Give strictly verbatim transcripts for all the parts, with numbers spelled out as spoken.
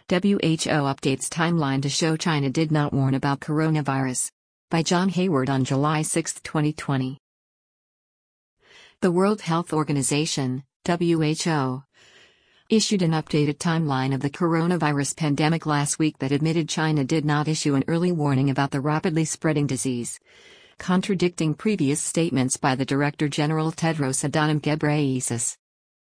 W H O updates timeline to show China did not warn about coronavirus. By John Hayward on July sixth, twenty twenty. The World Health Organization, W H O, issued an updated timeline of the coronavirus pandemic last week that admitted China did not issue an early warning about the rapidly spreading disease, contradicting previous statements by the Director General Tedros Adhanom Ghebreyesus.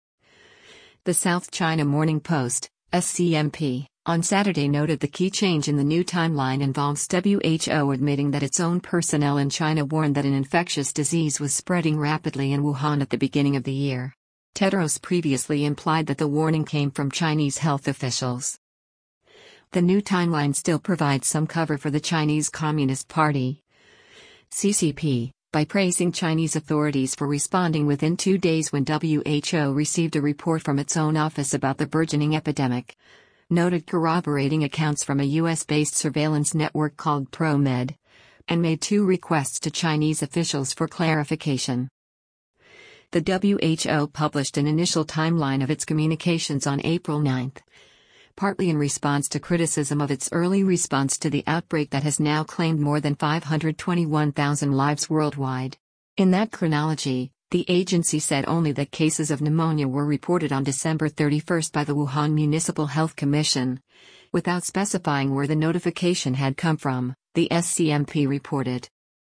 The South China Morning Post, S C M P, on Saturday noted the key change in the new timeline involves W H O admitting that its own personnel in China warned that an infectious disease was spreading rapidly in Wuhan at the beginning of the year. Tedros previously implied that the warning came from Chinese health officials. The new timeline still provides some cover for the Chinese Communist Party, C C P, by praising Chinese authorities for responding within two days when W H O received a report from its own office about the burgeoning epidemic, noted corroborating accounts from a U S-based surveillance network called ProMed, and made two requests to Chinese officials for clarification. The W H O published an initial timeline of its communications on April ninth, partly in response to criticism of its early response to the outbreak that has now claimed more than five hundred twenty-one thousand lives worldwide. In that chronology, the agency said only that cases of pneumonia were reported on December thirty-first by the Wuhan Municipal Health Commission, without specifying where the notification had come from, the S C M P reported.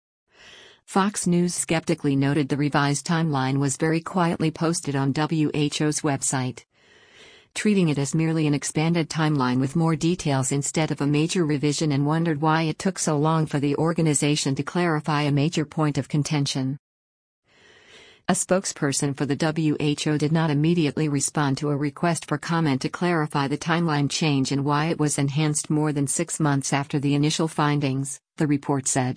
Fox News skeptically noted the revised timeline was very quietly posted on W H O's website, treating it as merely an expanded timeline with more details instead of a major revision, and wondered why it took so long for the organization to clarify a major point of contention. A spokesperson for the W H O did not immediately respond to a request for comment to clarify the timeline change and why it was enhanced more than six months after the initial findings, the report said.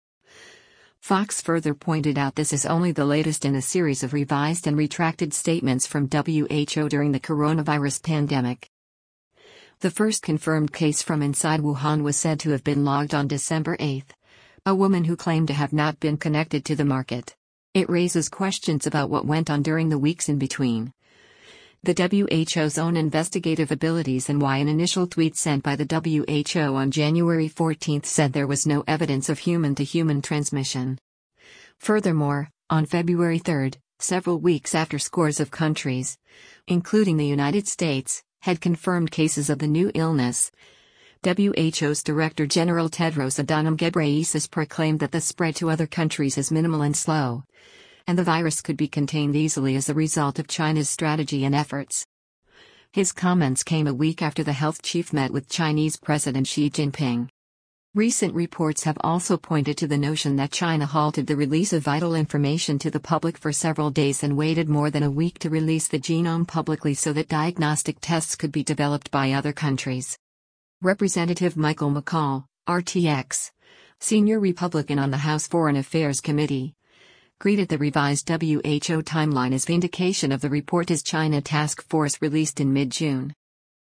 Fox further pointed out this is only the latest in a series of revised and retracted statements from W H O during the coronavirus pandemic. The first confirmed case from inside Wuhan was said to have been logged on December eighth, a woman who claimed to have not been connected to the market. It raises questions about what went on during the weeks in between, the W H O's own investigative abilities, and why an initial tweet sent by the W H O on January fourteenth said there was no evidence of human-to-human transmission. Furthermore, on February third, several weeks after scores of countries, including the United States, had confirmed cases of the new illness, W H O's Director General Tedros Adhanom Ghebreyesus proclaimed that the spread to other countries is minimal and slow, and the virus could be contained easily as a result of China's strategy and efforts. His comments came a week after the health chief met with Chinese President Xi Jinping. Recent reports have also pointed to the notion that China halted the release of vital information to the public for several days and waited more than a week to release the genome publicly so that diagnostic tests could be developed by other countries. Representative Michael McCaul, R T X, senior Republican on the House Foreign Affairs Committee, greeted the revised W H O timeline as vindication of the report his China task force released in mid-June.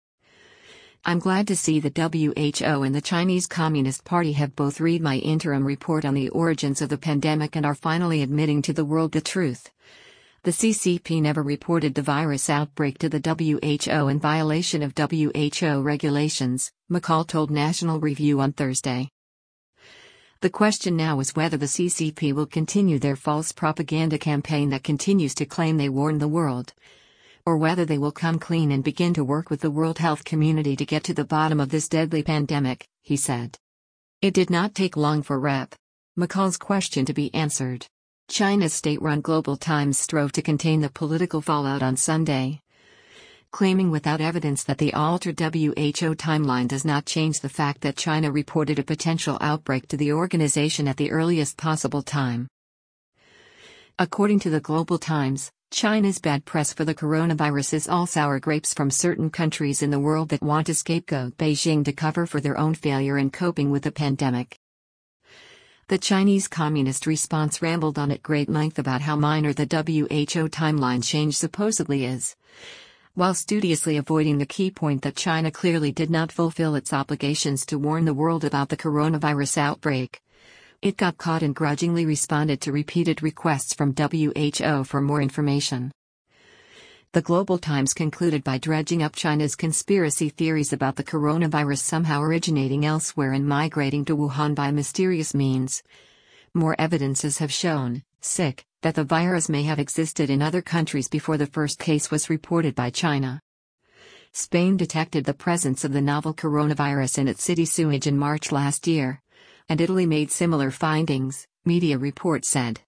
I'm glad to see the W H O and the Chinese Communist Party have both read my interim report on the origins of the pandemic and are finally admitting to the world the truth. The C C P never reported the virus outbreak to the W H O in violation of W H O regulations, McCaul told National Review on Thursday. The question now is whether the C C P will continue their false propaganda campaign that continues to claim they warned the world, or whether they will come clean and begin to work with the World Health Community to get to the bottom of this deadly pandemic, he said. It did not take long for Rep McCaul's question to be answered. China's state-run Global Times strove to contain the political fallout on Sunday, claiming without evidence that the altered W H O timeline does not change the fact that China reported a potential outbreak to the organization at the earliest possible time. According to the Global Times, China's bad press for the coronavirus is all sour grapes from certain countries in the world that want to scapegoat Beijing to cover for their own failure in coping with the pandemic. The Chinese Communist response rambled on at great length about how minor the W H O timeline change supposedly is, while studiously avoiding the key point that China clearly did not fulfill its obligations to warn the world about the coronavirus outbreak. It got caught and grudgingly responded to repeated requests from W H O for more information. The Global Times concluded by dredging up China's conspiracy theories about the coronavirus somehow originating elsewhere and migrating to Wuhan by mysterious means. More evidences have shown, sick, that the virus may have existed in other countries before the first case was reported by China. Spain detected the presence of the novel coronavirus in its city sewage in March last year. And Italy made similar findings, media reports said.